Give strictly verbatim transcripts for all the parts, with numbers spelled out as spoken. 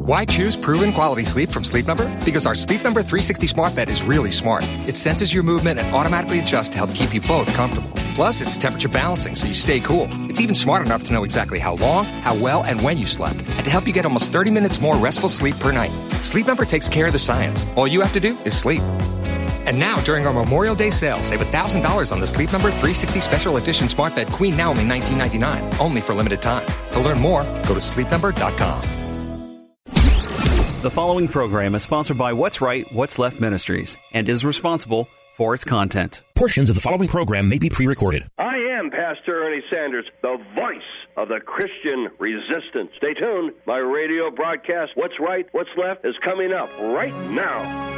Why choose proven quality sleep from Sleep Number? Because our Sleep Number three sixty smart bed is really smart. It senses your movement and automatically adjusts to help keep you both comfortable. Plus, it's temperature balancing so you stay cool. It's even smart enough to know exactly how long, how well, and when you slept, and to help you get almost thirty minutes more restful sleep per night. Sleep Number takes care of the science. All you have to do is sleep. And now, during our Memorial Day sale, save one thousand dollars on the Sleep Number three sixty Special Edition Smart Bed Queen, now only nineteen ninety-nine dollars, only for limited time. To learn more, go to sleep number dot com. The following program is sponsored by What's Right, What's Left Ministries and is responsible for its content. Portions of the following program may be pre-recorded. I am Pastor Ernie Sanders, the voice of the Christian resistance. Stay tuned. My radio broadcast, What's Right, What's Left, is coming up right now.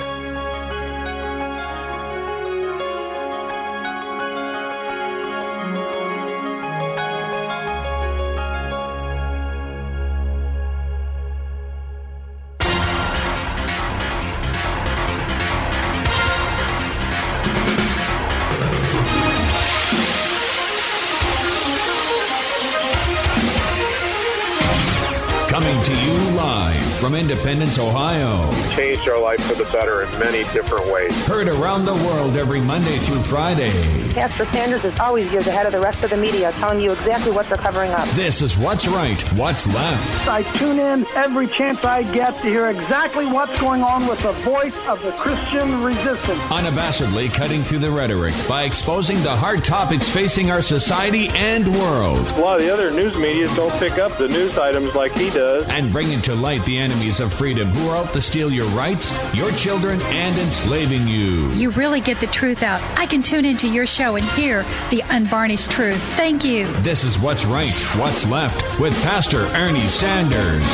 Coming to you live from Independence, Ohio. Changed our life for the better in many different ways. Heard around the world every Monday through Friday. Pastor Sanders is always years ahead of the rest of the media, telling you exactly what they're covering up. This is What's Right, What's Left. I tune in every chance I get to hear exactly what's going on with the voice of the Christian resistance. Unabashedly cutting through the rhetoric by exposing the hard topics facing our society and world. A lot of the other news media don't pick up the news items like he does. And bringing to light the enemies of freedom who are out to steal your rights, your children, and enslaving you. You really get the truth out. I can tune into your show and hear the unvarnished truth. Thank you. This is What's Right, What's Left with Pastor Ernie Sanders.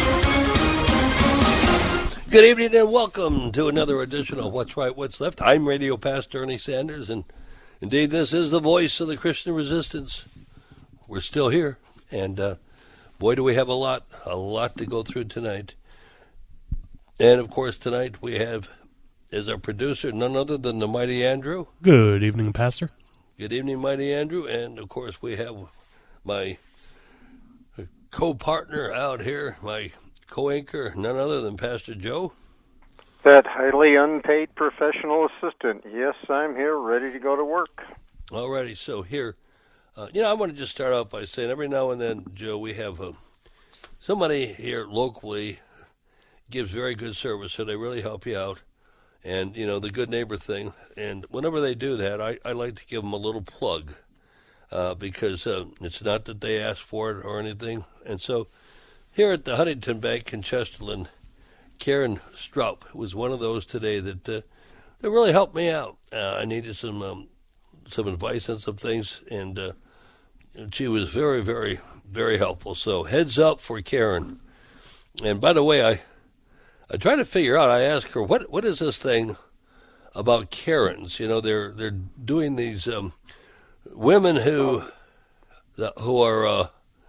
Good evening and welcome to another edition of What's Right, What's Left. I'm Radio Pastor Ernie Sanders, and indeed this is the voice of the Christian resistance. We're still here, and uh, boy, do we have a lot, a lot to go through tonight. And, of course, tonight we have, as our producer, none other than the Mighty Andrew. Good evening, Pastor. Good evening, Mighty Andrew. And, of course, we have my co-partner out here, my co-anchor, none other than Pastor Joe. That highly unpaid professional assistant. Yes, I'm here, ready to go to work. All righty, so here. Uh, you know, I want to just start off by saying every now and then, Joe, we have uh, somebody here locally gives very good service, so they really help you out. And, you know, the good neighbor thing. And whenever they do that, I, I like to give them a little plug uh, because uh, it's not that they ask for it or anything. And so here at the Huntington Bank in Chesterland, Karen Stroup was one of those today that, uh, that really helped me out. Uh, I needed some um, some advice on some things, and uh, she was very, very, very helpful. So heads up for Karen. And by the way, I I try to figure out, I asked her, what what is this thing about Karens? You know, they're they're doing these um, women who who are, uh,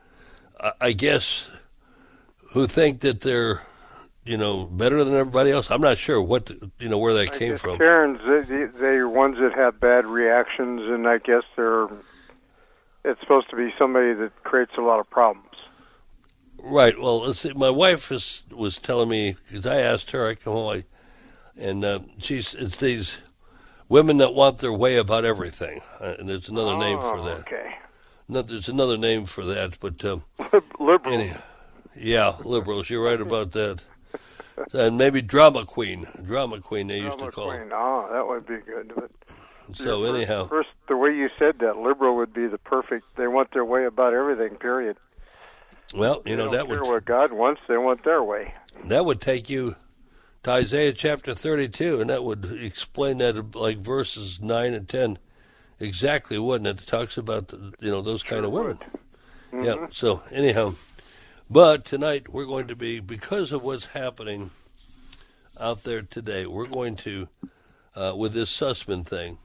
I guess, who think that they're, you know, better than everybody else. I'm not sure what, the, you know, where that I came guess from. Karens, they, they're ones that have bad reactions, and I guess they're, it's supposed to be somebody that creates a lot of problems. Right. Well, let's see. My wife was was telling me, because I asked her, I come home, I, and uh, she's it's these women that want their way about everything, uh, and there's another oh, name for that. Okay. No, there's another name for that, but um, liberals. Any, yeah, liberals. You're right about that. And maybe drama queen, drama queen they drama used to call. Queen. Oh, that would be good. But so first, anyhow, first the way you said that, liberal would be the perfect. They want their way about everything. Period. Well, you they know don't that care would what God wants. They want their way. That would take you to Isaiah chapter thirty-two, and that would explain that like verses nine and ten exactly, wouldn't it? It talks about the, you know those kind sure of women. Mm-hmm. Yeah. So anyhow, but tonight we're going to be, because of what's happening out there today, we're going to uh, with this Sussman thing,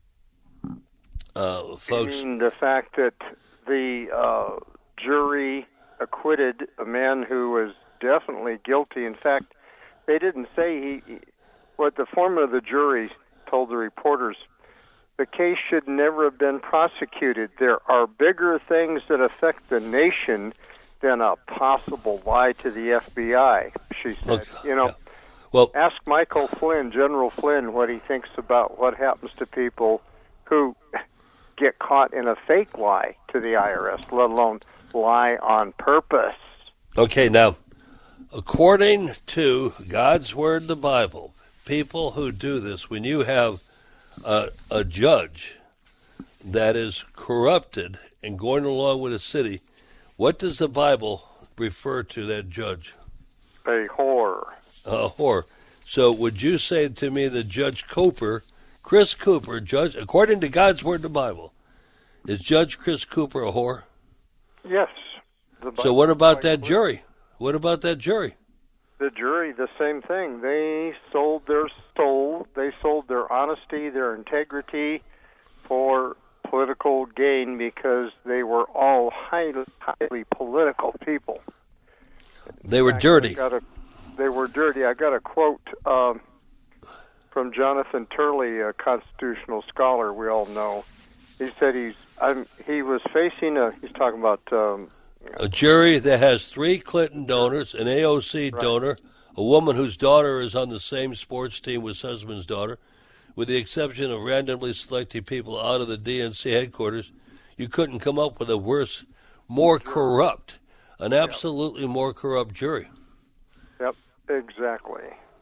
uh, folks. You mean the fact that the uh, jury acquitted a man who was definitely guilty. In fact, they didn't say he, he what the foreman of the jury told the reporters, the case should never have been prosecuted. There are bigger things that affect the nation than a possible lie to the F B I, she said. Okay. You know, Yeah. Well, ask Michael Flynn, General Flynn, what he thinks about what happens to people who get caught in a fake lie to the I R S, let alone lie on purpose. okay, now, according to God's Word, the Bible, people who do this, when you have a, a judge that is corrupted and going along with a city, what does the Bible refer to that judge? A whore. A whore. So would you say to me that Judge Cooper, Chris Cooper, judge, according to God's Word in the Bible, is Judge Chris Cooper a whore? Yes. The So what about Bible- that jury? What about that jury? The jury, the same thing. They sold their soul, they sold their honesty, their integrity for political gain because they were all highly, highly political people. They were I dirty. got a, they were dirty. I got a quote um, from Jonathan Turley, a constitutional scholar we all know. He said he's I'm, he was facing a. He's talking about um, A jury that has three Clinton donors, an A O C Right. donor, a woman whose daughter is on the same sports team with his husband's daughter, with the exception of randomly selecting people out of the D N C headquarters. You couldn't come up with a worse, more corrupt, an absolutely more corrupt jury. Yep, exactly.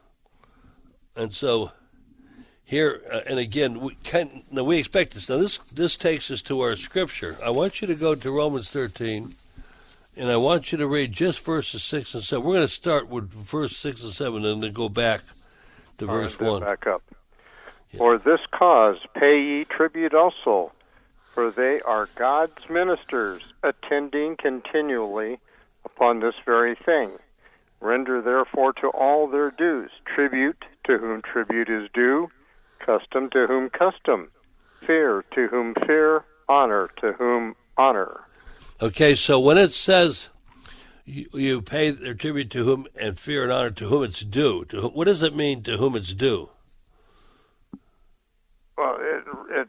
And so here, uh, and again, we can now we expect this. Now this this takes us to our scripture. I want you to go to Romans thirteen, and I want you to read just verses six and seven. We're going to start with verse six and seven, and then go back to All right, verse then one. Back up. For this cause pay ye tribute also, for they are God's ministers, attending continually upon this very thing. Render therefore to all their dues, tribute to whom tribute is due, custom to whom custom, fear to whom fear, honor to whom honor. Okay, so when it says you, you pay their tribute to whom and fear and honor to whom it's due, to whom, what does it mean to whom it's due? Well, it, it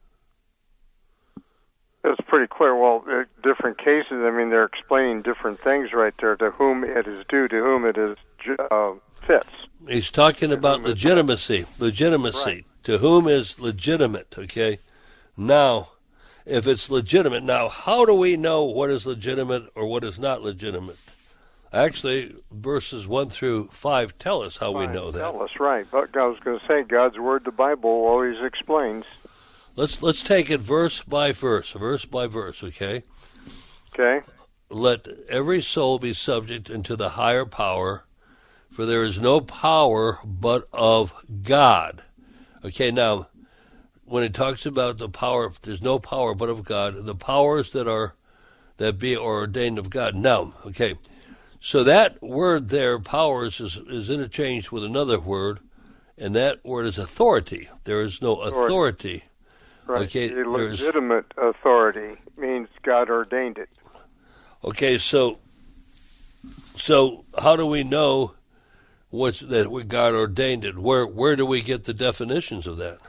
it's pretty clear. Well, in different cases, I mean, they're explaining different things right there. To whom it is due, to whom it is uh, fits. He's talking about legitimacy. Legitimacy. Right. To whom is legitimate, okay? Now, if it's legitimate, now how do we know what is legitimate or what is not legitimate? Actually, verses one through five tell us how we know that. Tell us, right. But I was going to say, God's Word, the Bible, always explains. Let's let's take it verse by verse, verse by verse, okay? Okay. Let every soul be subject unto the higher power, for there is no power but of God. Okay, now, when it talks about the power, there's no power but of God, the powers that are, that be ordained of God. Now, okay, so that word there, powers, is, is interchanged with another word, and that word is authority. There is no authority. Right. Okay, the there's- legitimate authority means God ordained it. Okay, so so how do we know what's that what God ordained it? Where where do we get the definitions of that?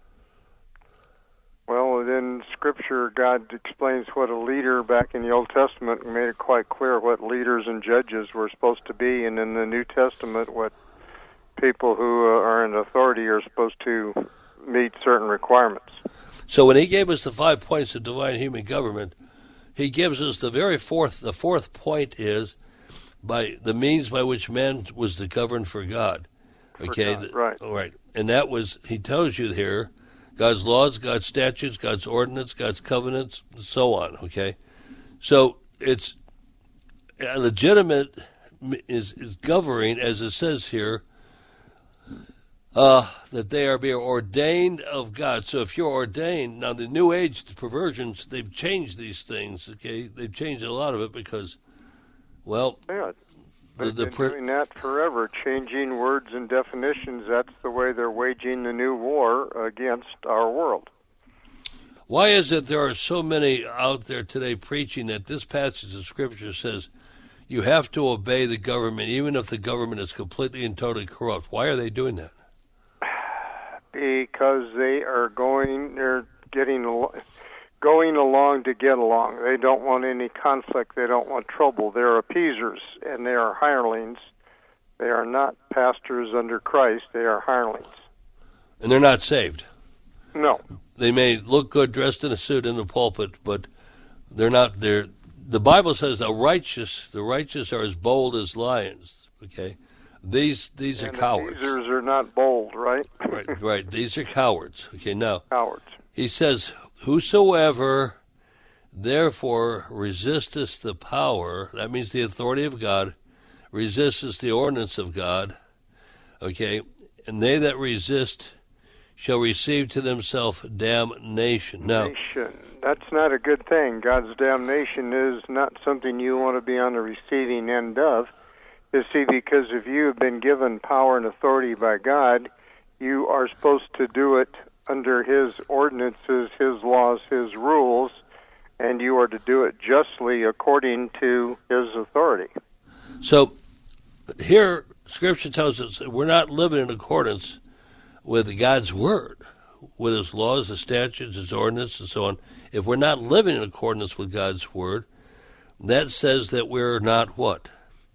Well, in Scripture, God explains what a leader back in the Old Testament made it quite clear what leaders and judges were supposed to be, and in the New Testament, what people who uh, are in authority are supposed to meet certain requirements. So when he gave us the five points of divine human government, he gives us the very fourth. The fourth point is by the means by which man was to govern for God. Okay, God, right. All right, and that was he tells you here. God's laws, God's statutes, God's ordinance, God's covenants, and so on, okay? So it's uh, legitimate is, is governing, as it says here, uh, that they are being ordained of God. So if you're ordained, now the New Age the perversions, they've changed these things, okay? They've changed a lot of it because, well... Yeah. The, They've the been per- doing that forever, changing words and definitions. That's the way they're waging the new war against our world. Why is it there are so many out there today preaching that this passage of Scripture says you have to obey the government even if the government is completely and totally corrupt? Why are they doing that? Because they are going, they're getting, going along to get along. They don't want any conflict. They don't want trouble. They're appeasers, and they are hirelings. They are not pastors under Christ. They are hirelings. And they're not saved. No. They may look good dressed in a suit in the pulpit, but they're not. They're, the Bible says the righteous, the righteous are as bold as lions. Okay, these these and are cowards. Appeasers are not bold, right? Right, right. These are cowards. Okay, now cowards. He says, "Whosoever therefore resisteth the power," that means the authority of God, resisteth the ordinance of God. Okay, and they that resist shall receive to themselves damnation. Now, Nation. That's not a good thing. God's damnation is not something you want to be on the receiving end of. You see, because if you have been given power and authority by God, you are supposed to do it under His ordinances, His laws, His rules, and you are to do it justly according to His authority. So, here, Scripture tells us that we're not living in accordance with God's Word, with His laws, His statutes, His ordinances, and so on. If we're not living in accordance with God's Word, that says that we're not what?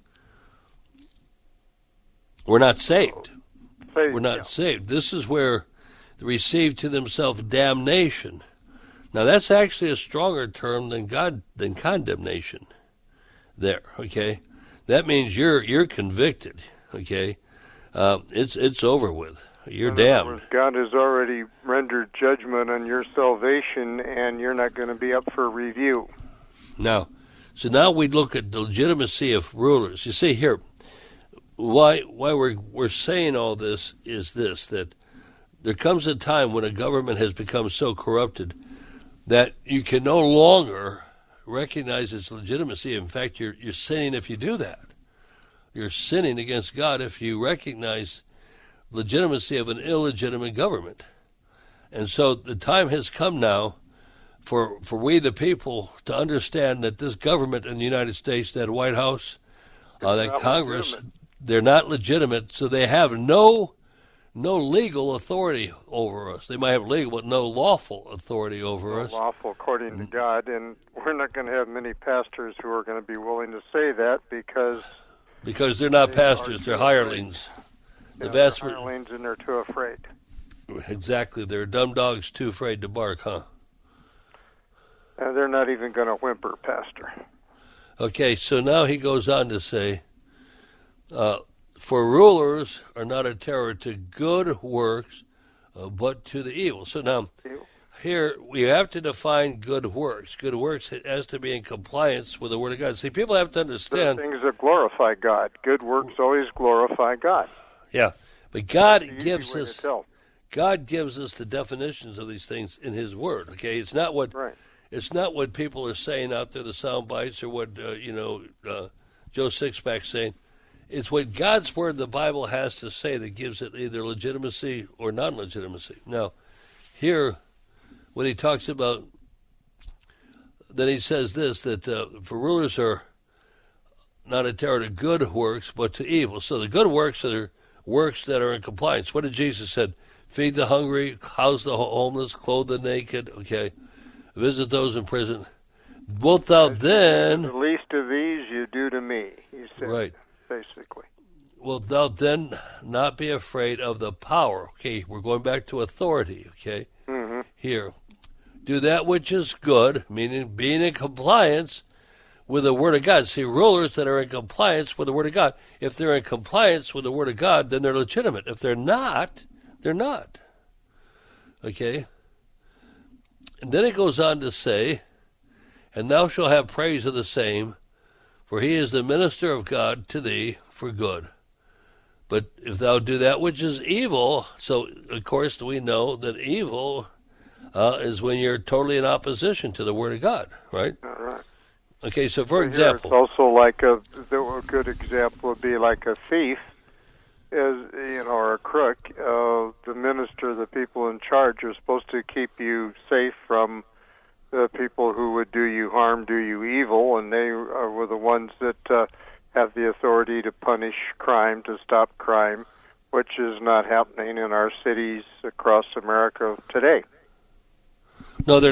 We're not saved. Saved, We're not yeah. saved. This is where they receive to themselves damnation. Now, that's actually a stronger term than God than condemnation. There, okay? That means you're you're convicted, okay? Uh, it's it's over with. You're In damned. other words, God has already rendered judgment on your salvation, and you're not going to be up for review. Now, so now we look at the legitimacy of rulers. You see here, why why we're we're saying all this is this, that there comes a time when a government has become so corrupted that you can no longer recognize its legitimacy. In fact, you're you're sinning if you do that. You're sinning against God if you recognize legitimacy of an illegitimate government. And so the time has come now for for we the people to understand that this government in the United States, that White House, uh, that Congress, legitimate. They're not legitimate, so they have no no legal authority over us. They might have legal, but no lawful authority over us. Lawful according to God, and we're not going to have many pastors who are going to be willing to say that because because they're not they pastors, they're hirelings. The they're vast hirelings, and they're too afraid. Exactly, they're dumb dogs too afraid to bark, huh? And they're not even going to whimper, Pastor. Okay, so now he goes on to say, uh, for rulers are not a terror to good works, uh, but to the evil. So now, here we have to define good works. Good works has to be in compliance with the Word of God. See, people have to understand. Those things that glorify God. Good works always glorify God. Yeah, but God That's the gives easy way us to tell. God gives us the definitions of these things in His Word. Okay, it's not what right. it's not what people are saying out there, the sound bites, or what uh, you know uh, Joe Sixpack's saying. It's what God's Word, the Bible, has to say that gives it either legitimacy or non-legitimacy. Now, here, when he talks about, then he says this, that uh, for rulers are not a terror to good works, but to evil. So the good works are works that are in compliance. What did Jesus said? Feed the hungry, house the homeless, clothe the naked, okay, visit those in prison. Wilt thou then... The least of these you do to me, he said. Right. Basically. Wilt thou then not be afraid of the power? Okay, we're going back to authority, okay? Mm-hmm. Here. Do that which is good, meaning being in compliance with the Word of God. See, rulers that are in compliance with the Word of God, if they're in compliance with the Word of God, then they're legitimate. If they're not, they're not. Okay? And then it goes on to say, and thou shalt have praise of the same, for he is the minister of God to thee for good. But if thou do that which is evil, so of course we know that evil uh, is when you're totally in opposition to the Word of God, right? All right. Okay, so for Here example... It's also like a, a good example would be like a thief, is you know, or a crook. Uh, the minister, the people in charge are supposed to keep you safe from the people who would do you harm, do you evil, and they are, were the ones that uh, have the authority to punish crime, to stop crime, which is not happening in our cities across America today. No, they're not.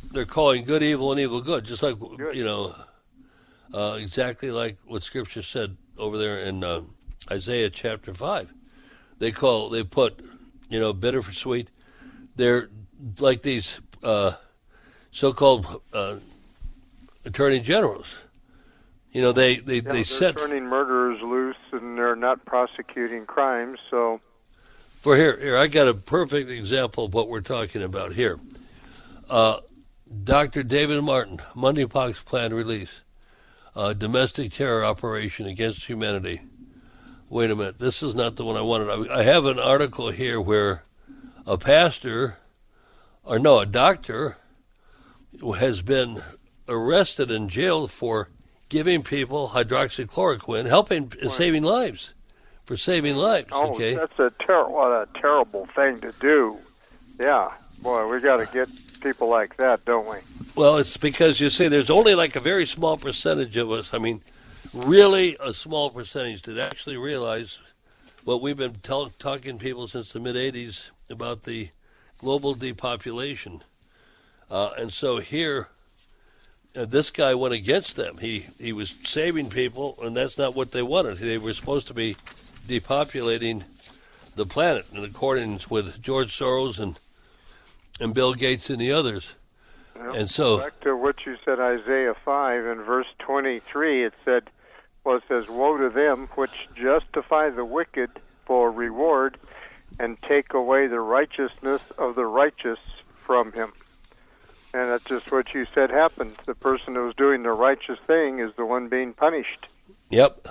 they're calling good evil and evil good, just like, good. you know, uh, exactly like what Scripture said over there in uh, Isaiah chapter five. They call, they put, you know, bitter for sweet. They're like these uh, so-called uh, attorney generals. You know, they, they, yeah, they they're set... turning murderers loose, and they're not prosecuting crimes, so... For here, here, I got a perfect example of what we're talking about here. Uh, Doctor David Martin, monkeypox plan release, uh, domestic terror operation against humanity. Wait a minute, this is not the one I wanted. I, I have an article here where a pastor, or no, a doctor, has been arrested and jailed for giving people hydroxychloroquine, helping, right. saving lives, for saving lives. Oh, okay? that's a ter- what a terrible thing to do. Yeah, boy, we got to get people like that, don't we? Well, it's because, you see, there's only like a very small percentage of us, I mean, really a small percentage that actually realize what we've been tell- talking to people since the mid-eighties about the global depopulation. Uh, and so here... Uh, this guy went against them. He he was saving people, and that's not what they wanted. They were supposed to be depopulating the planet, in accordance with George Soros and and Bill Gates and the others. Well, and so, back to what you said, Isaiah five, in verse twenty-three, it said, well, it says, "Woe to them which justify the wicked for reward, and take away the righteousness of the righteous from him." And that's just what you said happened. The person who was doing the righteous thing is the one being punished. Yep.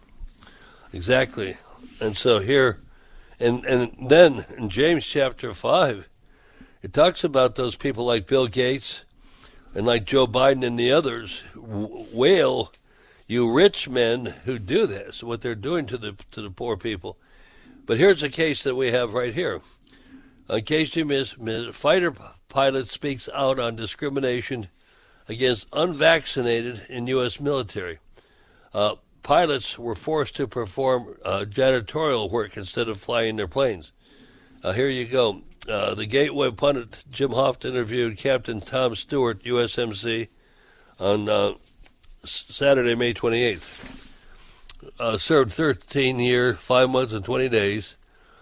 Exactly. And so here, and, and then in James chapter five, it talks about those people like Bill Gates and like Joe Biden and the others wail, you rich men who do this, what they're doing to the to the poor people. But here's a case that we have right here. In case you miss, miss fighter pilot speaks out on discrimination against unvaccinated in U S military. Uh, pilots were forced to perform uh, janitorial work instead of flying their planes. Uh, here you go. Uh, the Gateway pundit Jim Hoft interviewed Captain Tom Stewart, U S M C, on uh, Saturday, May twenty-eighth. Uh, served thirteen years, five months, and twenty days.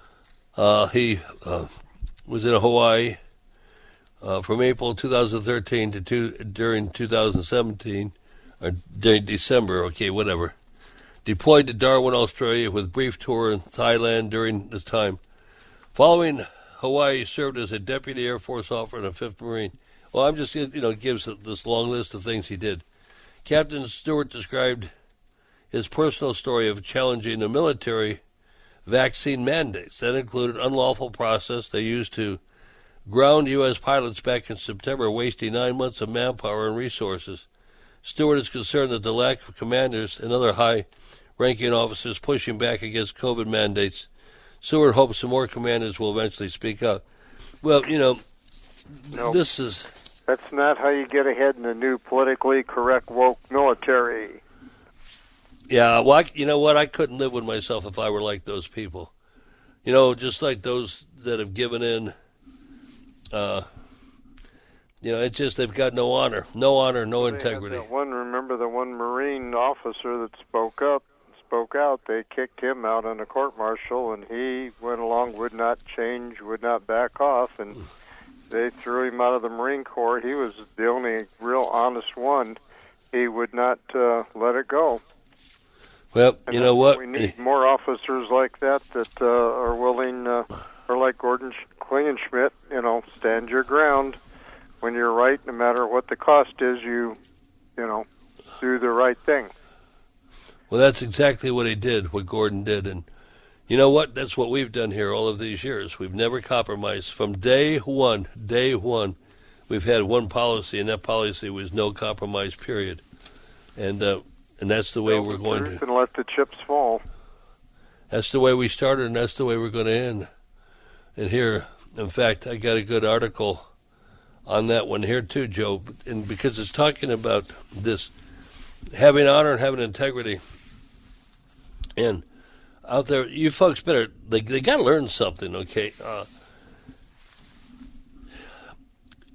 Uh, he uh, was in Hawaii uh, from April two thousand thirteen to two, during two thousand seventeen, or during December, okay, whatever. Deployed to Darwin, Australia, with brief tour in Thailand during this time. Following Hawaii, served as a deputy Air Force officer and a fifth Marine. Well, I'm just, you know, gives this long list of things he did. Captain Stewart described his personal story of challenging the military vaccine mandates. That included unlawful process they used to ground U S pilots back in September, wasting nine months of manpower and resources. Stewart is concerned that the lack of commanders and other high-ranking officers pushing back against COVID mandates. Stewart hopes some more commanders will eventually speak out. Well, you know, nope. this is... That's not how you get ahead in a new politically correct woke military. Yeah, well, I, you know what? I couldn't live with myself if I were like those people. You know, just like those that have given in. Uh, you know, it's just they've got no honor, no honor, no they integrity. Had that one, remember the one Marine officer that spoke up, spoke out. They kicked him out on a court-martial, and he went along, would not change, would not back off, and they threw him out of the Marine Corps. He was the only real honest one. He would not uh, let it go. Well, and you know what? We need more officers like that that uh, are willing, uh, or like Gordon Klingenschmitt, you know, stand your ground. When you're right, no matter what the cost is, you, you know, do the right thing. Well, that's exactly what he did, what Gordon did. And you know what? That's what we've done here all of these years. We've never compromised. From day one, day one, we've had one policy, and that policy was no compromise, period. And uh, and that's the way Tell we're the going truth to... and let the chips fall. That's the way we started, and that's the way we're going to end. And here, in fact, I got a good article on that one here too, Joe, and because it's talking about this having honor and having integrity. And out there, you folks better, they, they got to learn something, okay? Uh,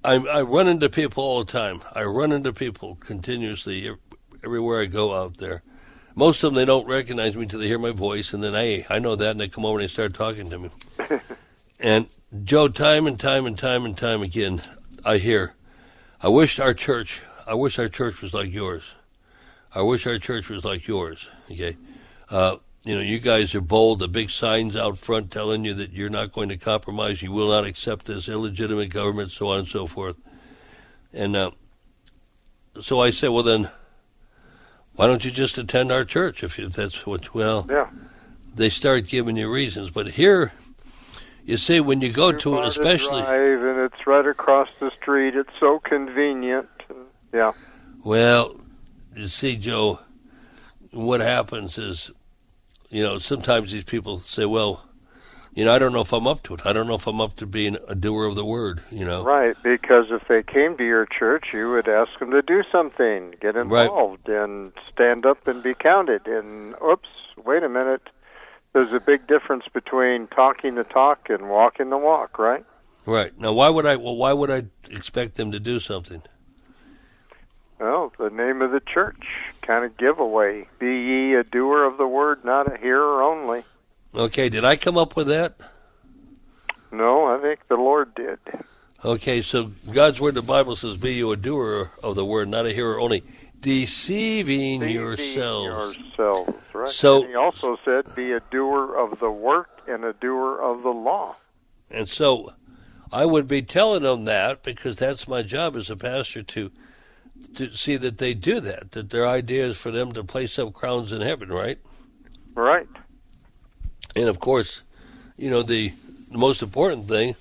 I, I run into people all the time. I run into people continuously everywhere I go out there. Most of them, they don't recognize me until they hear my voice, and then, hey, I know that, and they come over and they start talking to me. And, Joe, time and time and time and time again, I hear, I wish our church, I wish our church was like yours. I wish our church was like yours, okay? Uh, you know, you guys are bold, the big signs out front telling you that you're not going to compromise, you will not accept this illegitimate government, so on and so forth. And uh, so I say, well, then, why don't you just attend our church if, if that's what, well, yeah. They start giving you reasons. But here, you see, when you go You're to it, especially. Drive and it's right across the street. It's so convenient. Yeah. Well, you see, Joe, what happens is, you know, sometimes these people say, well, you know, I don't know if I'm up to it. I don't know if I'm up to being a doer of the word, you know. Right, because if they came to your church, you would ask them to do something, get involved, right, and stand up and be counted. And, oops, wait a minute. There's a big difference between talking the talk and walking the walk, right? Right. Now, why would I, well, why would I expect them to do something? Well, the name of the church, kind of giveaway. Be ye a doer of the word, not a hearer only. Okay, did I come up with that? No, I think the Lord did. Okay, so God's word, the Bible says, be you a doer of the word, not a hearer only, deceiving, deceiving yourselves. yourselves, right. So, and he also said, be a doer of the work and a doer of the law. And so I would be telling them that because that's my job as a pastor to to see that they do that, that their idea is for them to place up crowns in heaven, right? Right. And, of course, you know, the, the most important thing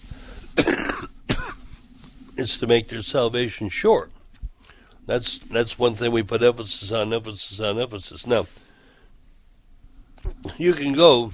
is to make their salvation sure. That's that's one thing we put emphasis on, emphasis on, emphasis. Now, you can go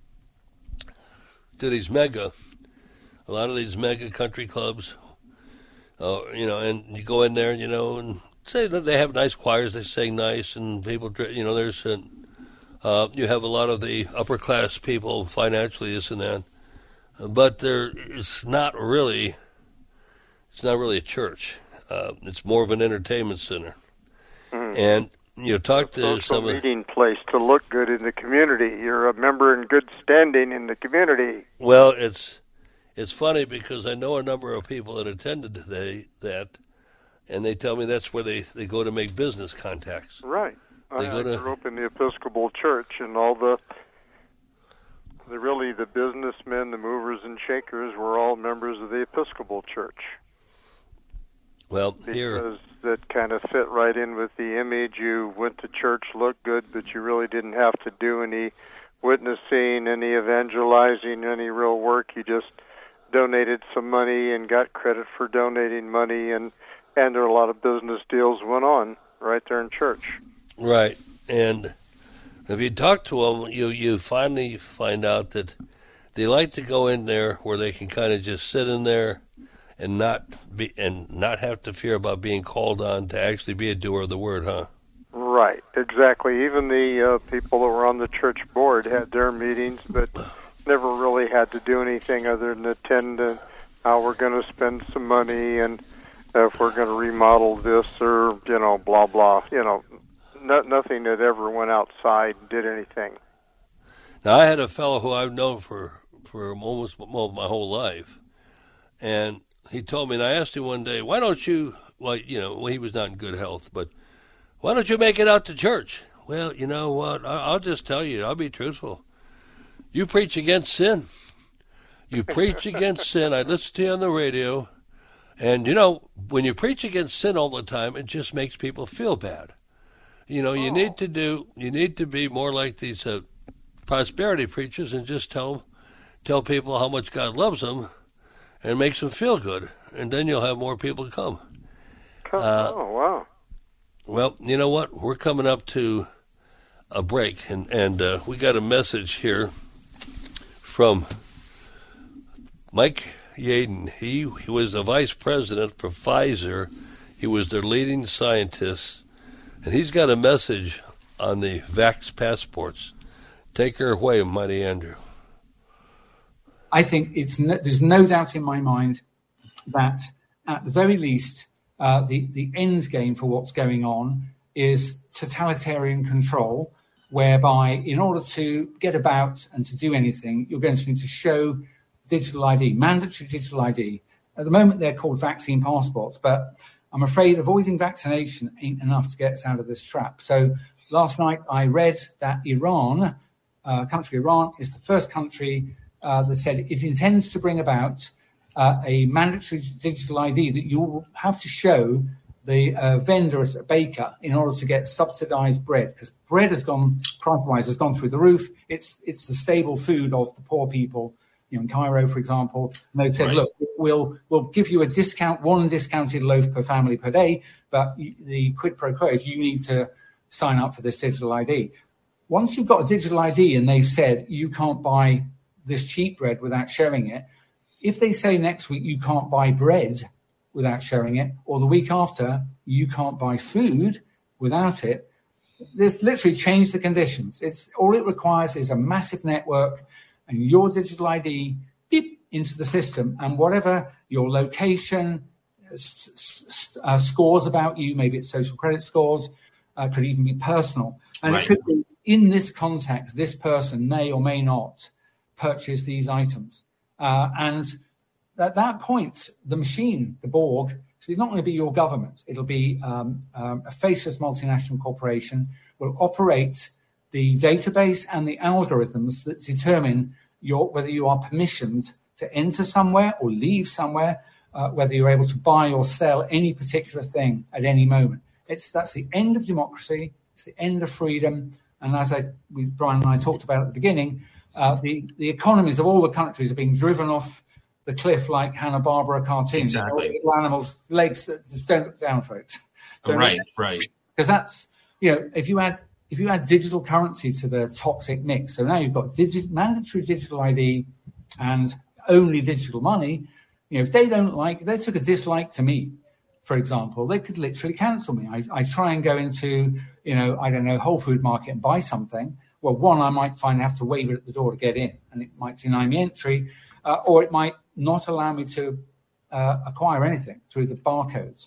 to these mega, a lot of these mega country clubs, uh, you know, and you go in there, you know, and say that they have nice choirs, they sing nice, and people, you know, there's a, Uh, you have a lot of the upper class people, financially this and that, but there it's not really, it's not really a church. Uh, it's more of an entertainment center. Mm. And you know, talk to social some meeting place to look good in the community. You're a member in good standing in the community. Well, it's it's funny because I know a number of people that attended today that, and they tell me that's where they, they go to make business contacts. Right. They I, go to, I grew up in the Episcopal Church, and all the, the really the businessmen, the movers and shakers, were all members of the Episcopal Church. Well, because here that kind of fit right in with the image. You went to church, looked good, but you really didn't have to do any witnessing, any evangelizing, any real work. You just donated some money and got credit for donating money, and and there were a lot of business deals went on right there in church. Right, and if you talk to them, you you finally find out that they like to go in there where they can kind of just sit in there and not be and not have to fear about being called on to actually be a doer of the word, huh? Right, exactly. Even the uh, people that were on the church board had their meetings, but never really had to do anything other than attend to how we're going to spend some money and if we're going to remodel this or, you know, blah, blah, you know. No, nothing that ever went outside and did anything. Now, I had a fellow who I've known for, for almost well, my whole life, and he told me, and I asked him one day, why don't you, well, you know, well, he was not in good health, but why don't you make it out to church? Well, you know what, I'll just tell you, I'll be truthful. You preach against sin. You preach against sin. I listen to you on the radio, and, you know, when you preach against sin all the time, it just makes people feel bad. You know, you oh. need to do. You need to be more like these uh, prosperity preachers and just tell tell people how much God loves them, and makes them feel good, and then you'll have more people come. Uh, oh wow! Well, you know what? We're coming up to a break, and and uh, we got a message here from Mike Yaden. He he was the vice president for Pfizer. He was their leading scientist. And he's got a message on the vax passports. Take her away, Mighty Andrew. I think it's no, there's no doubt in my mind that at the very least, uh, the, the end game for what's going on is totalitarian control, whereby in order to get about and to do anything, you're going to need to show digital I D, mandatory digital I D. At the moment, they're called vaccine passports, but I'm afraid avoiding vaccination ain't enough to get us out of this trap. So last night I read that Iran, uh, country Iran, is the first country uh, that said it intends to bring about uh, a mandatory digital I D that you will have to show the uh, vendor as a baker in order to get subsidized bread, because bread has gone, price-wise, has gone through the roof. It's it's the staple food of the poor people, you know, in Cairo, for example. And they said, right. look, we'll we'll give you a discount, one discounted loaf per family per day, but the quid pro quo is you need to sign up for this digital I D. Once you've got a digital I D and they've said you can't buy this cheap bread without showing it, if they say next week you can't buy bread without showing it, or the week after, you can't buy food without it, this literally changed the conditions. It's all it requires is a massive network and your digital I D beep, into the system, and whatever your location s- uh, scores about you, maybe it's social credit scores, uh, could even be personal. And right. it could be in this context, this person may or may not purchase these items. Uh, and at that point, the machine, the Borg, so it's not going to be your government. It'll be um, um, a faceless multinational corporation will operate the database and the algorithms that determine your, whether you are permissioned to enter somewhere or leave somewhere, uh, whether you're able to buy or sell any particular thing at any moment. It's that's the end of democracy. It's the end of freedom. And as I, we, Brian and I talked about at the beginning, uh, the, the economies of all the countries are being driven off the cliff like Hanna-Barbera cartoons. Exactly. Little animals' legs that just don't look down, folks. Don't right, right. Because that's, you know, if you add if you add digital currency to the toxic mix, so now you've got digi- mandatory digital I D and only digital money. You know, if they don't like, if they took a dislike to me, for example, they could literally cancel me. I, I try and go into, you know, I don't know, Whole Food Market and buy something. Well, one, I might find I have to wave it at the door to get in, and it might deny me entry, uh, or it might not allow me to uh, acquire anything through the barcodes.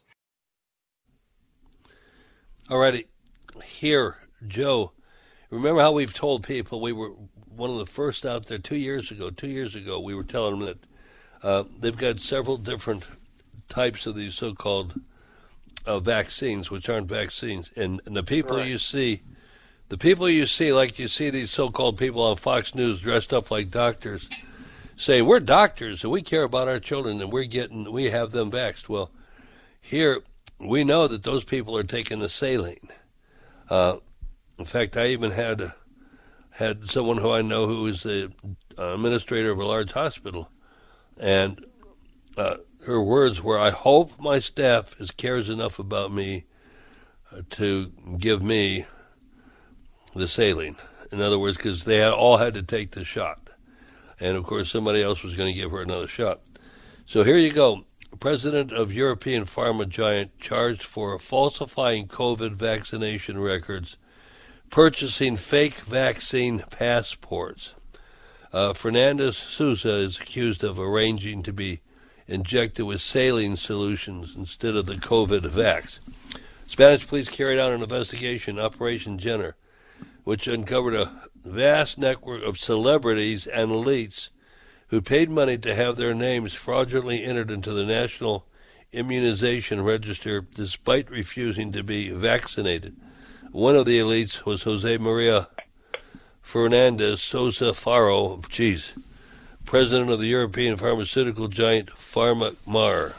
All righty. Here, Joe, remember how we've told people, we were one of the first out there two years ago, two years ago, we were telling them that uh, they've got several different types of these so-called uh, vaccines, which aren't vaccines. And, and the people right. you see, the people you see, like you see these so-called people on Fox News dressed up like doctors, saying, we're doctors and we care about our children and we're getting, we have them vaxxed. Well, here we know that those people are taking the saline. Uh, in fact, I even had had someone who I know who is the uh, administrator of a large hospital, and uh, her words were, I hope my staff is, cares enough about me uh, to give me the saline. In other words, because they had, all had to take the shot. And, of course, somebody else was going to give her another shot. So here you go. President of European pharma giant charged for falsifying COVID vaccination records, purchasing fake vaccine passports. Uh, Fernandez Sousa is accused of arranging to be injected with saline solutions instead of the COVID vax. Spanish police carried out an investigation, Operation Jenner, which uncovered a vast network of celebrities and elites who paid money to have their names fraudulently entered into the National Immunization Register despite refusing to be vaccinated. One of the elites was Jose Maria Fernandez Sosa Faro, geez, president of the European pharmaceutical giant PharmaMar.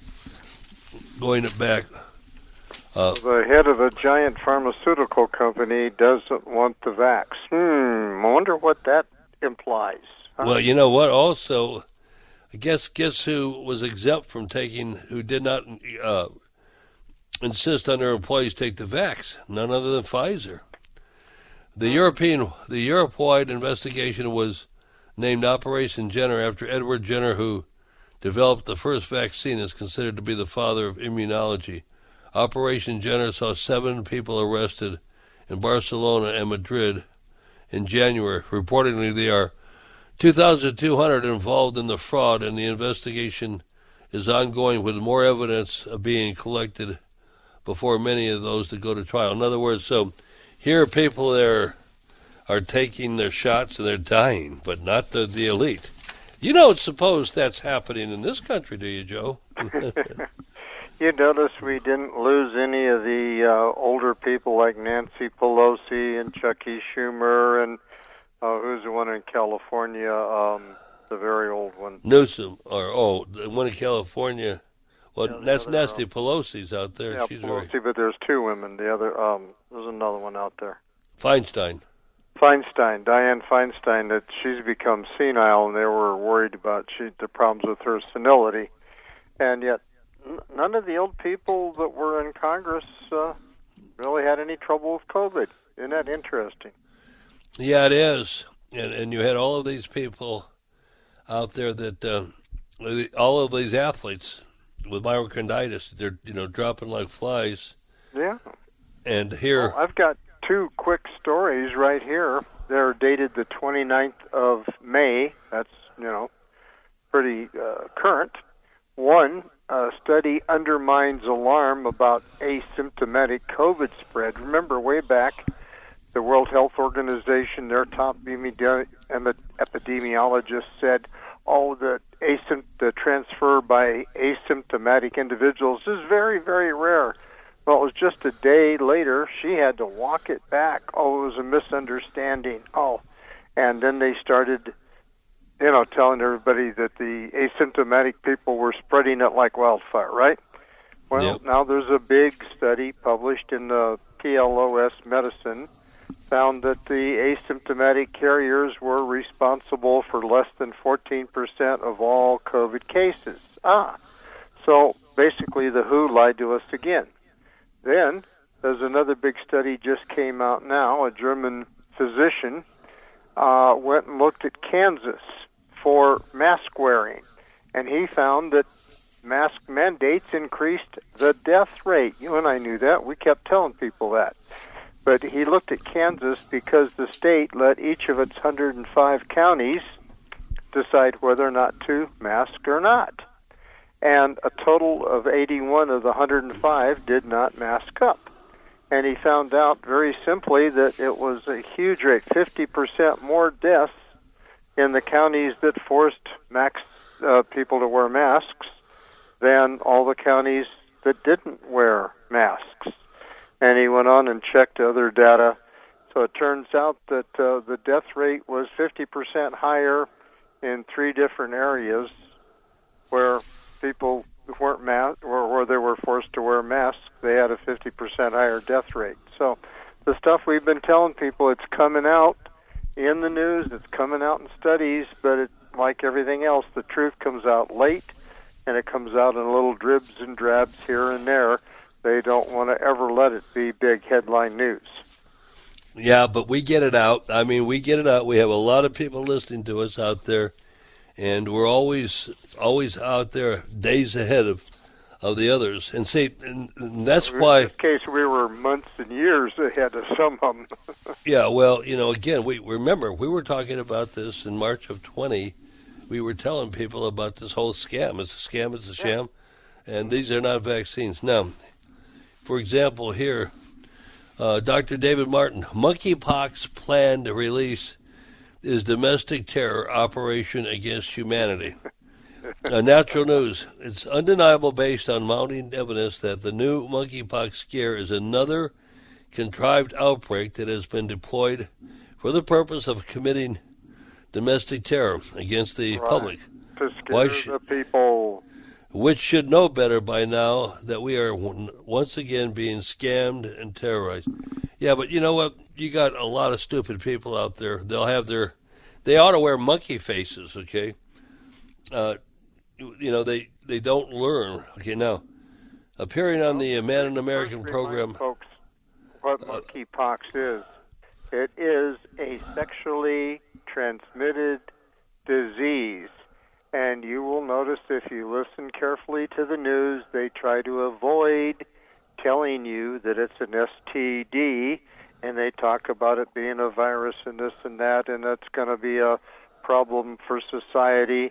Going back... Uh, the head of the giant pharmaceutical company doesn't want the vax. Hmm, I wonder what that implies. Huh? Well, you know what? Also, I guess guess who was exempt from taking, who did not uh, insist on their employees take the vax? None other than Pfizer. The hmm. European, the Europe-wide investigation was named Operation Jenner after Edward Jenner, who developed the first vaccine, is considered to be the father of immunology. Operation Jenner saw seven people arrested in Barcelona and Madrid in January. Reportedly, there are two thousand two hundred involved in the fraud, and the investigation is ongoing with more evidence being collected before many of those to go to trial. In other words, so here are people that are, are taking their shots and they're dying, but not the, the elite. You don't suppose that's happening in this country, do you, Joe? You notice we didn't lose any of the uh, older people like Nancy Pelosi and Chucky Schumer and uh, who's the one in California, um, the very old one? Newsom, or, oh, the one in California. Well, yeah, that's other, Nancy uh, Pelosi's out there. Yeah, She's Pelosi, very... but there's two women. The other, um, there's another one out there. Feinstein. Feinstein, Dianne Feinstein, that she's become senile, and they were worried about she, the problems with her senility. And yet, n- none of the old people that were in Congress uh, really had any trouble with COVID. Isn't that interesting? Yeah, it is. And, and you had all of these people out there that, uh, all of these athletes with myocarditis, they're, you know, dropping like flies. Yeah. And here... Well, I've got two quick stories right here. They're dated the twenty-ninth of May. That's, you know, pretty uh, current. One, a study undermines alarm about asymptomatic COVID spread. Remember way back, the World Health Organization, their top epidemiologist said, oh, the, asympt- the transfer by asymptomatic individuals is very, very rare. Well, it was just a day later, she had to walk it back. Oh, it was a misunderstanding. Oh, and then they started, you know, telling everybody that the asymptomatic people were spreading it like wildfire, right? Well, yep. Now there's a big study published in the P L O S Medicine, found that the asymptomatic carriers were responsible for less than fourteen percent of all COVID cases. Ah, so basically the W H O lied to us again. Then, there's another big study just came out now. A German physician uh, went and looked at Kansas for mask wearing, and he found that mask mandates increased the death rate. You and I knew that. We kept telling people that. But he looked at Kansas because the state let each of its one hundred five counties decide whether or not to mask or not. And a total of eighty-one of the one hundred five did not mask up. And he found out very simply that it was a huge rate, fifty percent more deaths in the counties that forced max, uh, people to wear masks than all the counties that didn't wear masks. And he went on and checked other data. So it turns out that uh, the death rate was fifty percent higher in three different areas where people weren't mas- or where they were forced to wear masks. They had a fifty percent higher death rate. So the stuff we've been telling people, it's coming out in the news, it's coming out in studies, but it, like everything else, the truth comes out late, and it comes out in little dribs and drabs here and there. They don't want to ever let it be big headline news. Yeah, but we get it out. I mean, we get it out. We have a lot of people listening to us out there. And we're always always out there days ahead of, of the others. And see, and, and that's why... In this case, we were months and years ahead of some of them. Yeah, well, you know, again, we remember, we were talking about this in March of twenty. We were telling people about this whole scam. It's a scam, it's a sham. Yeah. And these are not vaccines. Now, for example, here, uh, Doctor David Martin, monkeypox planned to release is domestic terror operation against humanity. uh, Natural News. It's undeniable based on mounting evidence that the new monkeypox scare is another contrived outbreak that has been deployed for the purpose of committing domestic terror against the right. public. To scare Why sh- the people. Which should know better by now that we are once again being scammed and terrorized. Yeah, but you know what? You got a lot of stupid people out there. They'll have their, they ought to wear monkey faces, okay? Uh, you know, they, they don't learn. Okay, now, appearing on the Man in American program. Folks, what monkeypox is. It is a sexually transmitted disease. And you will notice if you listen carefully to the news, they try to avoid telling you that it's an S T D, and they talk about it being a virus and this and that, and that's going to be a problem for society.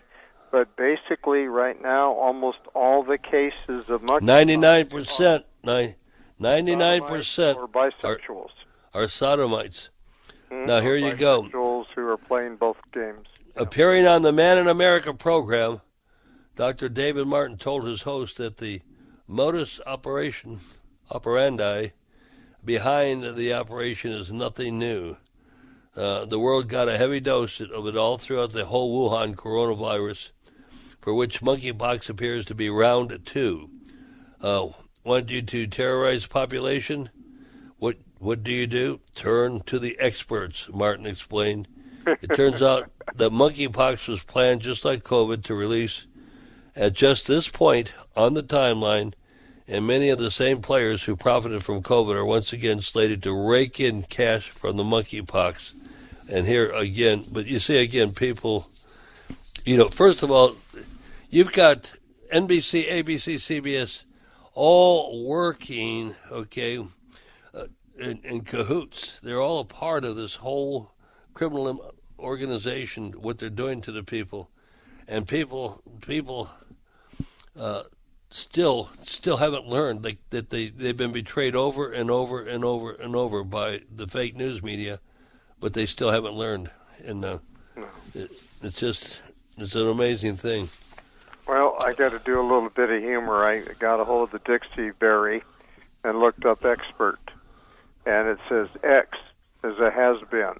but basically right now, almost all the cases of monkeypox ninety-nine percent, ninety-nine percent or bisexuals are, are sodomites. Mm-hmm. Now, here you go. Bisexuals who are playing both games. Appearing on the Man in America program, Doctor David Martin told his host that the modus operation operandi behind the operation is nothing new. Uh, the world got a heavy dose of it all throughout the whole Wuhan coronavirus, for which monkeypox appears to be round two. Uh, want you to terrorize the population? What what do you do? Turn to the experts, Martin explained. It turns out that monkeypox was planned just like COVID to release at just this point on the timeline, and many of the same players who profited from COVID are once again slated to rake in cash from the monkeypox. And here again, but you see again, people, you know, first of all, you've got N B C, A B C, C B S all working, okay, uh, in, in cahoots. They're all a part of this whole criminal organization, what they're doing to the people. And people, people, uh, still, still haven't learned like, that they, they've been betrayed over and over and over and over by the fake news media. But they still haven't learned, and uh, it, it's just, it's an amazing thing. Well, I got to do a little bit of humor. I got a hold of the Dixie Berry and looked up expert, and it says X is a has-been.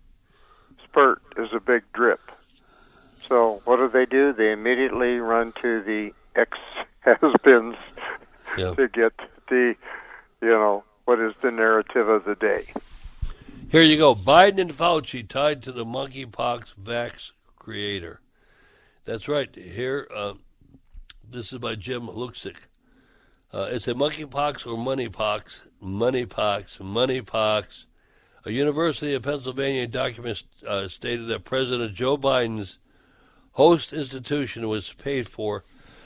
Spurt is a big drip. So what do they do? They immediately run to the ex-has-beens yep. to get the, you know, what is the narrative of the day. Here you go. Biden and Fauci tied to the monkeypox vax creator. That's right. Here, uh, this is by Jim Luksic. Uh, it's a monkeypox or moneypox, moneypox, moneypox. A University of Pennsylvania document uh, stated that President Joe Biden's host institution was paid for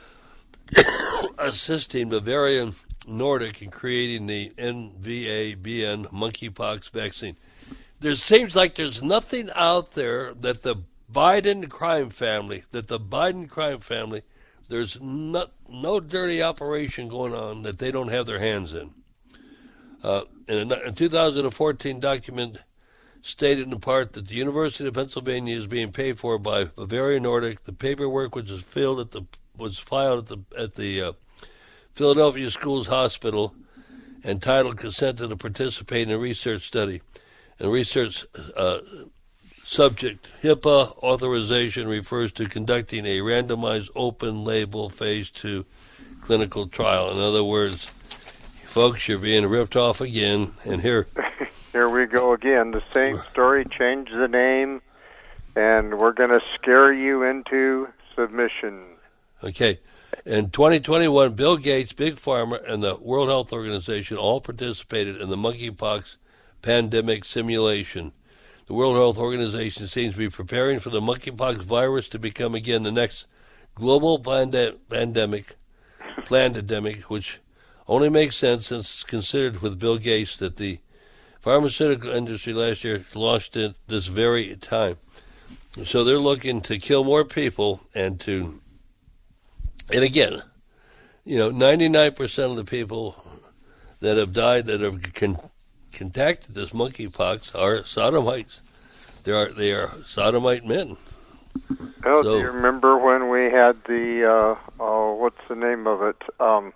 assisting Bavarian Nordic in creating the N V A B N monkeypox vaccine. There seems like there's nothing out there that the Biden crime family, that the Biden crime family, there's not, no dirty operation going on that they don't have their hands in. Uh, in a two thousand fourteen document stated in part that the University of Pennsylvania is being paid for by Bavarian Nordic. The paperwork which was filled at the was filed at the at the uh, Philadelphia Schools Hospital, entitled "Consent to Participate in a Research Study." And research uh, subject HIPAA authorization refers to conducting a randomized open-label phase two clinical trial. In other words, folks, you're being ripped off again. And here, here we go again. The same story, change the name, and we're going to scare you into submission. Okay. In twenty twenty-one, Bill Gates, Big Pharma, and the World Health Organization all participated in the monkeypox pandemic simulation. The World Health Organization seems to be preparing for the monkeypox virus to become again the next global pande- pandemic, pandemic, which only makes sense since it's considered with Bill Gates that the pharmaceutical industry last year launched it this very time. So they're looking to kill more people and to, and again, you know, ninety-nine percent of the people that have died that have con- contacted this monkeypox are sodomites. They are they are sodomite men. Oh, so, do you remember when we had the uh, oh, what's the name of it? Um,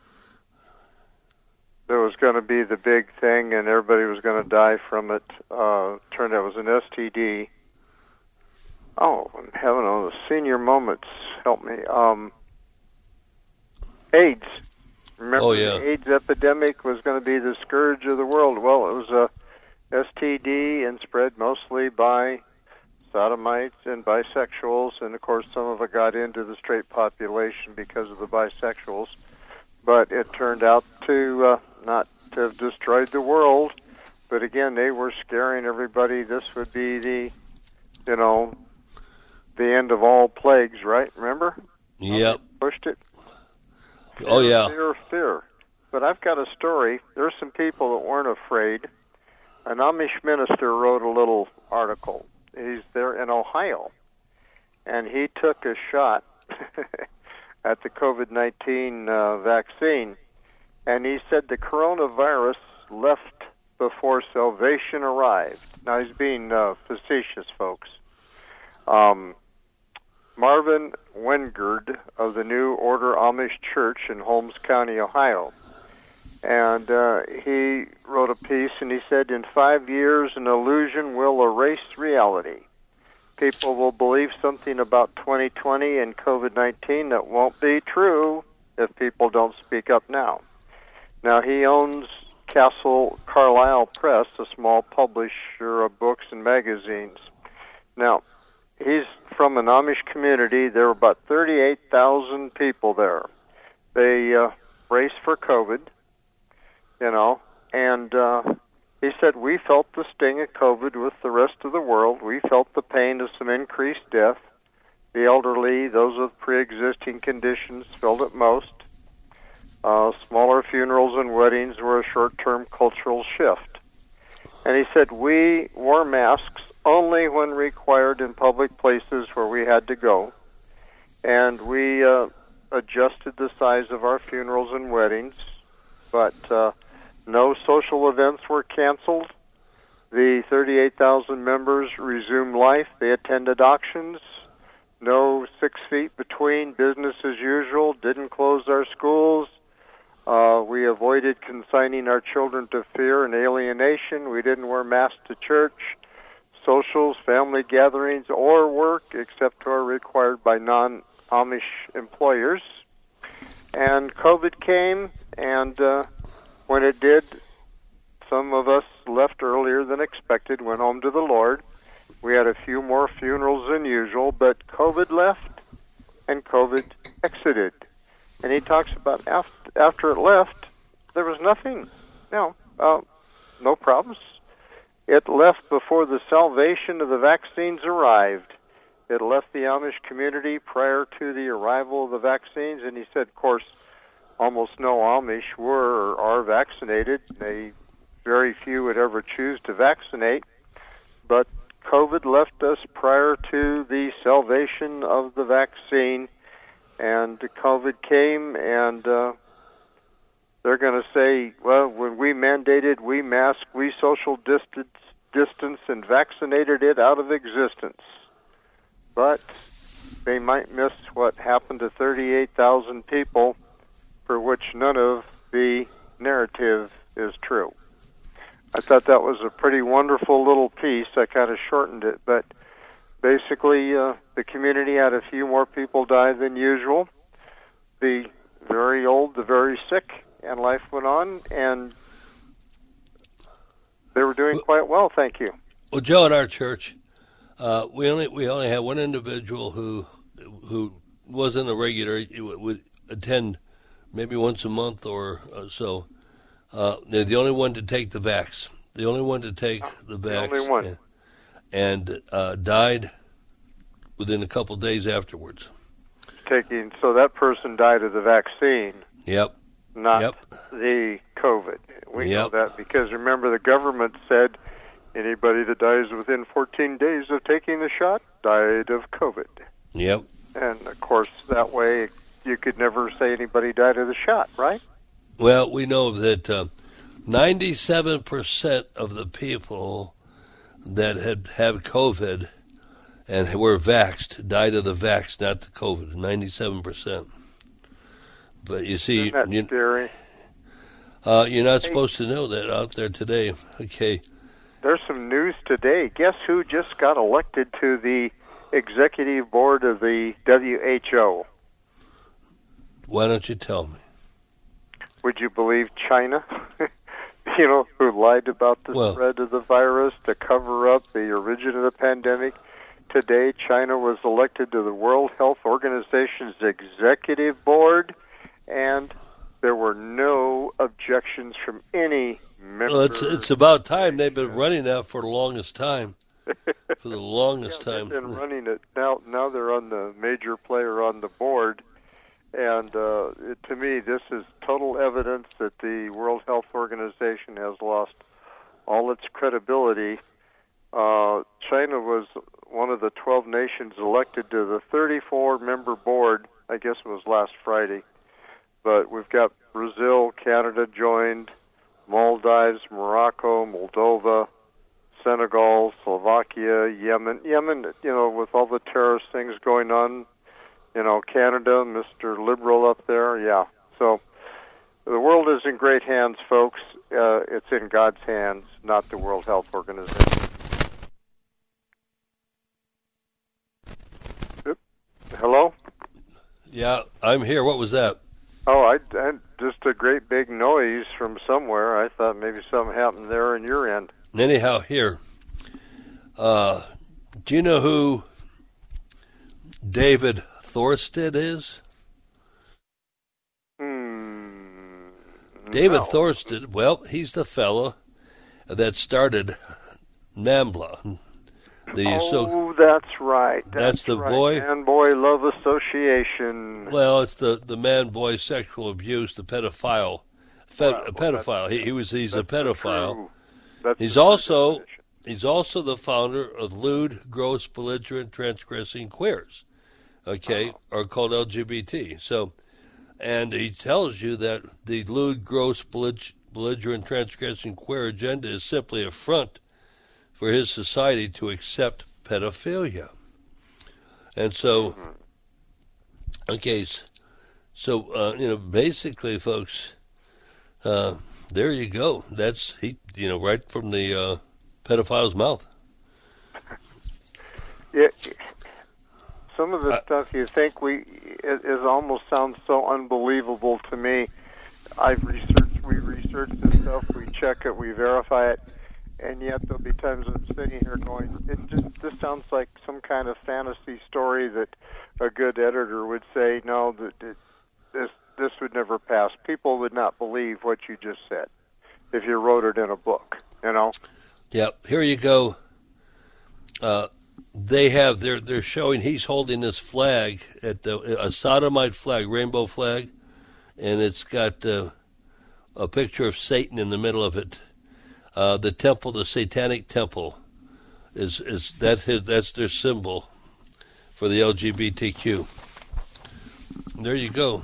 there was going to be the big thing, and everybody was going to die from it. Uh, turned out it was an S T D. Oh, in heaven, oh, the senior moments help me. Um, AIDS. Remember, oh, yeah. the AIDS epidemic was going to be the scourge of the world. Well, it was a S T D and spread mostly by sodomites and bisexuals, and of course some of it got into the straight population because of the bisexuals. But it turned out to uh, not to have destroyed the world. But again, they were scaring everybody. This would be the, you know, the end of all plagues, right? Remember? Yep. Pushed it. Fear, oh, yeah. Fear, fear. But I've got a story. There's some people that weren't afraid. An Amish minister wrote a little article. He's there in Ohio. and he took a shot at the COVID nineteen uh, vaccine, and he said the coronavirus left before salvation arrived. Now, he's being uh, facetious, folks. Um, Marvin Wengard of the New Order Amish Church in Holmes County, Ohio. And uh, he wrote a piece, and he said, in five years, an illusion will erase reality. People will believe something about twenty twenty and COVID nineteen that won't be true if people don't speak up now. Now, he owns Castle Carlisle Press, a small publisher of books and magazines. Now, he's from an Amish community. There were about thirty-eight thousand people there. They uh, braced for COVID, you know, and uh, he said, we felt the sting of COVID with the rest of the world. We felt the pain of some increased death. The elderly, those with pre-existing conditions, felt it most. Uh, smaller funerals and weddings were a short-term cultural shift. And he said, we wore masks only when required in public places where we had to go. And we uh, adjusted the size of our funerals and weddings, but uh, no social events were canceled. The thirty-eight thousand members resumed life. They attended auctions. No six feet between, business as usual, didn't close our schools. Uh, we avoided consigning our children to fear and alienation. We didn't wear masks to church, socials, family gatherings, or work, except where required by non-Amish employers. And COVID came, and uh, when it did, some of us left earlier than expected, went home to the Lord. We had a few more funerals than usual, but COVID left, and COVID exited. And he talks about after, after it left, there was nothing. No, uh, no problems. It left before the salvation of the vaccines arrived. It left the Amish community prior to the arrival of the vaccines, and he said, of course, almost no Amish were or are vaccinated. They, very few would ever choose to vaccinate. But COVID left us prior to the salvation of the vaccine, and COVID came, and uh, they're going to say, well, when we mandated, we masked, we social distance, distance and vaccinated it out of existence. But they might miss what happened to thirty-eight thousand people for which none of the narrative is true. I thought that was a pretty wonderful little piece. I kind of shortened it, but basically uh, the community had a few more people die than usual. The very old, the very sick, and life went on, and they were doing quite well, thank you. Well, Joe, in our church, uh, we only we only had one individual who who wasn't a regular, would attend maybe once a month or uh, so. Uh, they're the only one to take the vax. The only one to take the vax. The only one. And, and uh, died within a couple days afterwards. Taking so that person died of the vaccine. Yep. Not yep. the COVID. We yep. know that because remember the government said anybody that dies within fourteen days of taking the shot died of COVID. Yep. And of course that way you could never say anybody died of the shot, right? Well, we know that uh, ninety-seven percent of the people that had had COVID and were vaxxed died of the vax, not the COVID. ninety-seven percent. But you see, Isn't that you, scary? Uh, you're not hey, supposed to know that out there today. Okay. There's some news today. Guess who just got elected to the executive board of the W H O? Why don't you tell me? Would you believe China? You know, who lied about the well, spread of the virus to cover up the origin of the pandemic. Today, China was elected to the World Health Organization's executive board, and there were no objections from any member. Well, it's, it's about time. They've been running that for the longest time. For the longest yeah, time. They've been running it. Now, now they're on the major player on the board. And uh, it, to me, this is total evidence that the World Health Organization has lost all its credibility. Uh, China was one of the twelve nations elected to the thirty-four member board. I guess it was last Friday. But we've got Brazil, Canada joined, Maldives, Morocco, Moldova, Senegal, Slovakia, Yemen. Yemen, you know, with all the terrorist things going on, you know, Canada, Mister Liberal up there, yeah. So the world is in great hands, folks. Uh, it's in God's hands, not the World Health Organization. Oop. Hello? Yeah, I'm here. What was that? Oh, I, I just a great big noise from somewhere. I thought maybe something happened there on your end. Anyhow, here. Uh, do you know who David Thorsted is? Hmm, David no. Thorsted, well, he's the fellow that started NAMBLA. The, oh, so, that's right. That's, that's the right. boy. Man-Boy Love Association. Well, it's the, the man-boy sexual abuse, the pedophile. Fed, Well, a pedophile. He, he was. He's a pedophile. That's He's the also definition. he's also the founder of lewd, gross, belligerent, transgressing queers. Okay, Oh. are called L G B T. So, and he tells you that the lewd, gross, bellig- belligerent, transgressing queer agenda is simply a front for his society to accept pedophilia. And so, Mm-hmm. okay, so uh, you know, basically, folks. Uh, there you go. That's he, you know, right from the uh, pedophile's mouth. Yeah, some of the Uh, stuff you think we it, it almost sounds so unbelievable to me. I've researched, we research this stuff, we check it, we verify it, and yet there'll be times I'm sitting here going, it just this sounds like some kind of fantasy story that a good editor would say, no, that it, this this would never pass. People would not believe what you just said if you wrote it in a book, you know? Yeah, here you go. Uh, they have they're they're showing he's holding this flag at the a sodomite flag, rainbow flag, and it's got uh, a picture of Satan in the middle of it. Uh, the temple, the Satanic temple, is is that his, that's their symbol for the L G B T Q. There you go.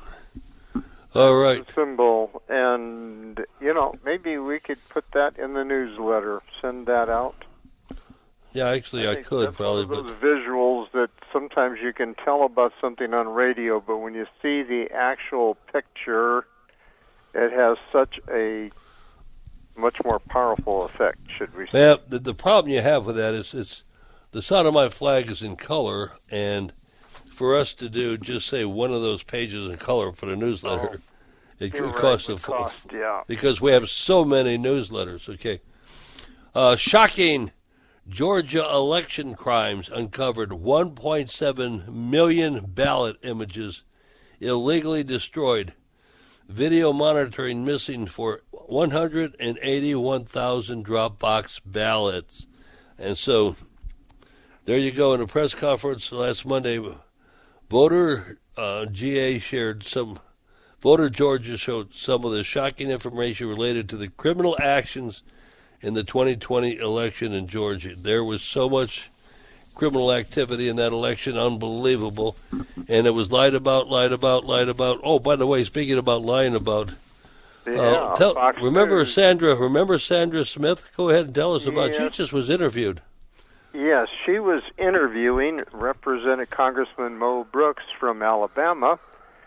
All right. The symbol, and you know, maybe we could put that in the newsletter. Send that out. Yeah, actually, I, think could that's probably, one of but those visuals that sometimes you can tell about something on radio, but when you see the actual picture, it has such a much more powerful effect. Should we say? yeah, the, the problem you have with that is it's the sodomite flag is in color, and for us to do just say one of those pages in color for the newsletter, Oh, it you're could right, cost would a cost, yeah. because we have so many newsletters. Okay, uh, shocking. Georgia election crimes uncovered one point seven million ballot images illegally destroyed. Video monitoring missing for one hundred eighty-one thousand drop box ballots. And so there you go. In a press conference last Monday, Voter uh, G A shared some, Voter Georgia showed some of the shocking information related to the criminal actions in the twenty twenty election in Georgia. There was so much criminal activity in that election, unbelievable. And it was lied about, lied about, lied about. Oh, by the way, speaking about lying about, Yeah, uh, tell, Fox remember News. Sandra, remember Sandra Smith? Go ahead and tell us about, Yes. she just was interviewed. Yes, she was interviewing Representative Congressman Mo Brooks from Alabama,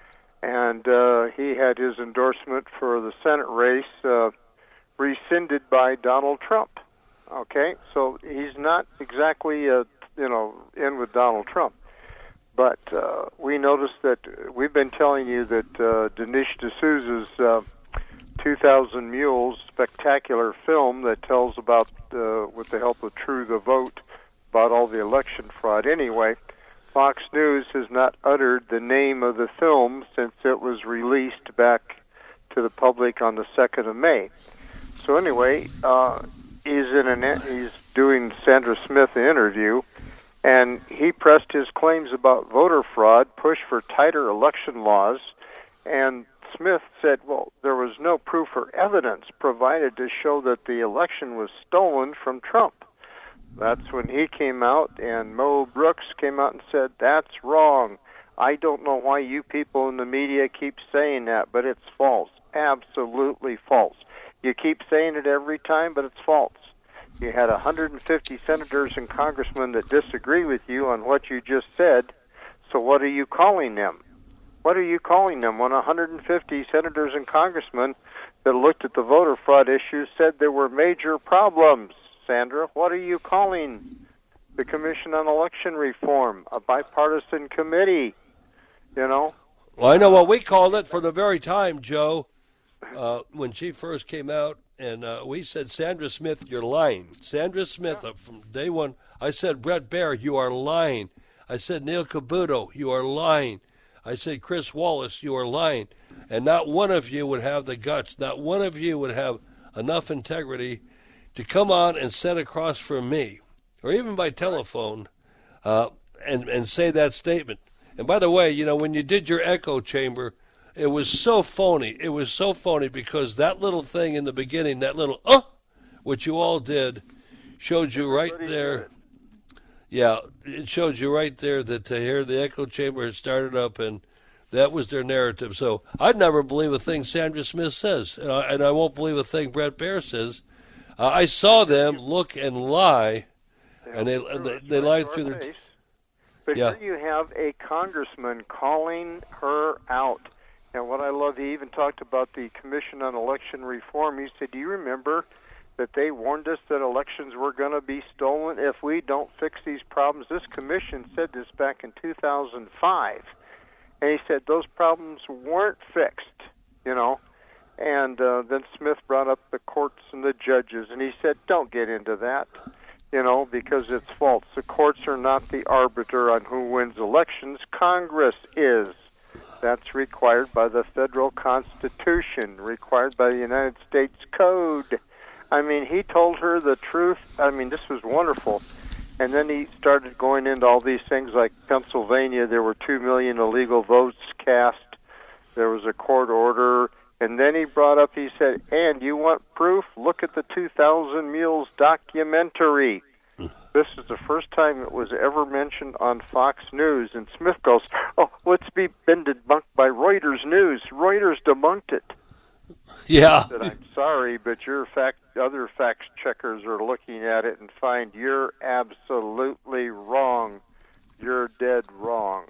and uh, he had his endorsement for the Senate race uh, rescinded by Donald Trump. Okay, so he's not exactly, uh, you know, in with Donald Trump. But uh, we noticed that we've been telling you that uh, Dinesh D'Souza's uh, two thousand Mules spectacular film that tells about, uh, with the help of True the Vote, about all the election fraud. Anyway, Fox News has not uttered the name of the film since it was released back to the public on the second of May. So anyway, uh, he's in an he's doing Sandra Smith an interview, and he pressed his claims about voter fraud, pushed for tighter election laws, and Smith said, well, there was no proof or evidence provided to show that the election was stolen from Trump. That's when he came out, and Mo Brooks came out and said, that's wrong. I don't know why you people in the media keep saying that, but it's false. Absolutely false. You keep saying it every time, but it's false. You had one hundred fifty senators and congressmen that disagree with you on what you just said, so what are you calling them? What are you calling them when one hundred fifty senators and congressmen that looked at the voter fraud issue said there were major problems? Sandra, what are you calling the Commission on Election Reform, a bipartisan committee? You know? Well, I know what we called it for the very time, Joe, uh, when she first came out, and uh, we said, Sandra Smith, you're lying. Sandra Smith, uh, from day one, I said, Bret Baier, you are lying. I said, Neil Cavuto, you are lying. I said, Chris Wallace, you are lying. And not one of you would have the guts, not one of you would have enough integrity to come on and sit across from me, or even by telephone, uh, and, and say that statement. And by the way, you know, when you did your echo chamber, it was so phony. It was so phony because that little thing in the beginning, that little, uh, which you all did, showed you right there. Yeah, it showed you right there that to hear the echo chamber had started up, and that was their narrative. So I'd never believe a thing Sandra Smith says, and I, and I won't believe a thing Bret Baier says. Uh, I saw them look and lie, and they and they, they lied through their. T- but yeah. here you have a congressman calling her out. And what I love, he even talked about the Commission on Election Reform. He said, do you remember that they warned us that elections were going to be stolen if we don't fix these problems? This commission said this back in two thousand five. And he said those problems weren't fixed, you know. And uh, then Smith brought up the courts and the judges, and he said, don't get into that, you know, because it's false. The courts are not the arbiter on who wins elections. Congress is. That's required by the federal Constitution, required by the United States Code. I mean, he told her the truth. I mean, this was wonderful. And then he started going into all these things like Pennsylvania. There were two million illegal votes cast. There was a court order. And then he brought up, he said, and you want proof? Look at the two thousand Mules documentary. This is the first time it was ever mentioned on Fox News. And Smith goes, oh, let's be been debunked by Reuters News. Reuters debunked it. Yeah. I said, I'm sorry, but your fact, other fact checkers are looking at it and find you're absolutely wrong. You're dead wrong.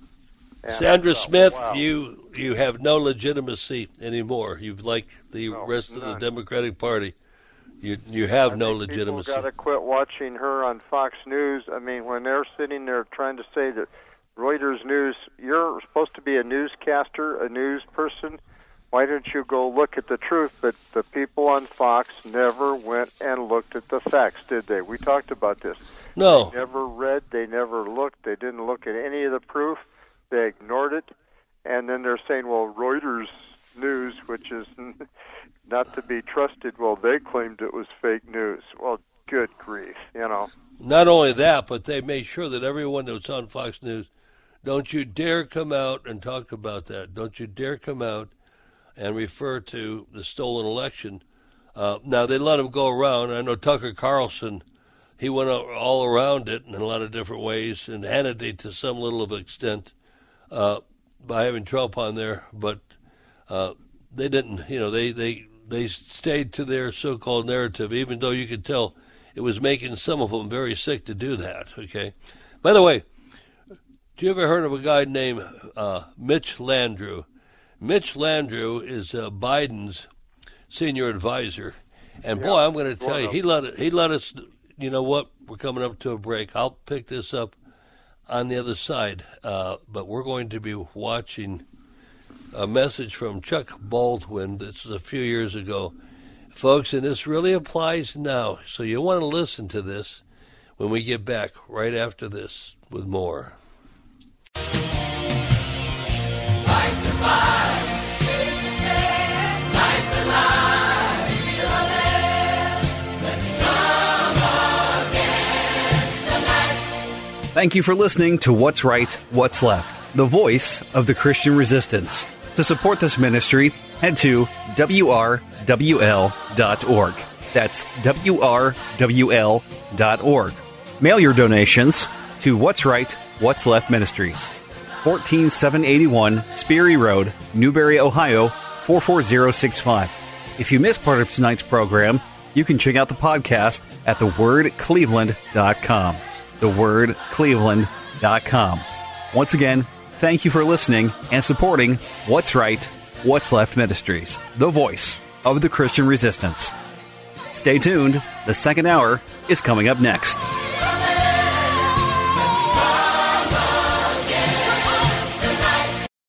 And Sandra thought, Smith, wow. you you have no legitimacy anymore. You like the no, rest none. of the Democratic Party. You you have I no think legitimacy. People got to quit watching her on Fox News. I mean, when they're sitting there trying to say that Reuters News, you're supposed to be a newscaster, a news person. Why don't you go look at the truth? But the people on Fox never went and looked at the facts, did they? We talked about this. No. They never read. They never looked. They didn't look at any of the proof. They ignored it. And then they're saying, well, Reuters News, which is not to be trusted, well, they claimed it was fake news. Well, good grief, you know. Not only that, but they made sure that everyone that was on Fox News, don't you dare come out and talk about that. Don't you dare come out and refer to the stolen election. Uh, now, they let him go around. I know Tucker Carlson, he went all around it in a lot of different ways, and Hannity to some little of extent uh, by having Trump on there. But uh, they didn't, you know, they, they, they stayed to their so-called narrative, even though you could tell it was making some of them very sick to do that, okay? By the way, do you ever heard of a guy named uh, Mitch Landrieu? Mitch Landrieu is uh, Biden's senior advisor, and boy, yeah, I'm going to tell you, he let it, he let us. You know what? We're coming up to a break. I'll pick this up on the other side, uh, but we're going to be watching a message from Chuck Baldwin. This is a few years ago, folks, and this really applies now. So you want to listen to this when we get back right after this with more. Fight the fight. Thank you for listening to What's Right, What's Left, the voice of the Christian resistance. To support this ministry, head to W R W L dot org. That's W R W L dot org. Mail your donations to What's Right, What's Left Ministries, fourteen seven eighty-one Speary Road, Newberry, Ohio, four four zero six five. If you missed part of tonight's program, you can check out the podcast at the word cleveland dot com. the word cleveland dot com. Once again, thank you for listening and supporting What's Right, What's Left Ministries, the voice of the Christian resistance. Stay tuned. The second hour is coming up next.